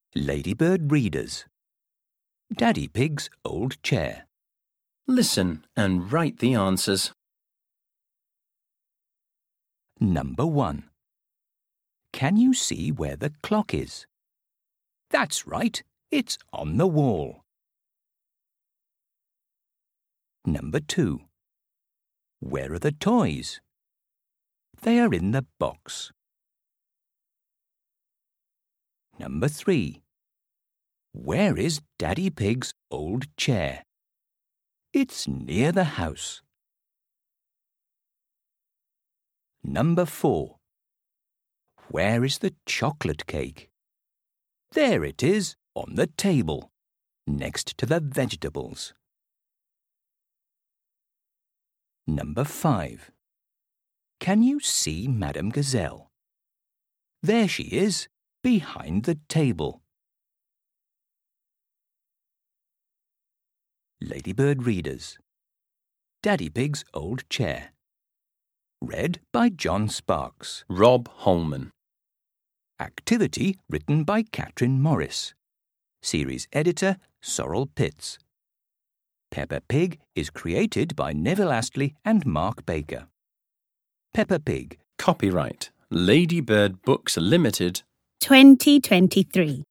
Ladybird readers. Daddy Pig's old chair. Listen and write the answers. Number 1. Can you see where the clock is? That's right, it's on the wall. Number 2. Where are the toys? They are in the box. Number 3. Where is Daddy Pig's old chair? It's near the house. Number 4. Where is the chocolate cake? There it is, on the table, next to the vegetables. Number 5. Can you see Madame Gazelle? There she is, behind the table. Ladybird readers. Daddy Pig's old chair. Read by John Sparks. Rob Holman. Activity written by Catherine Morris. Series editor Sorrel Pitts. Peppa Pig is created by Neville Astley and Mark Baker. Peppa Pig. Copyright Ladybird Books Limited 2023.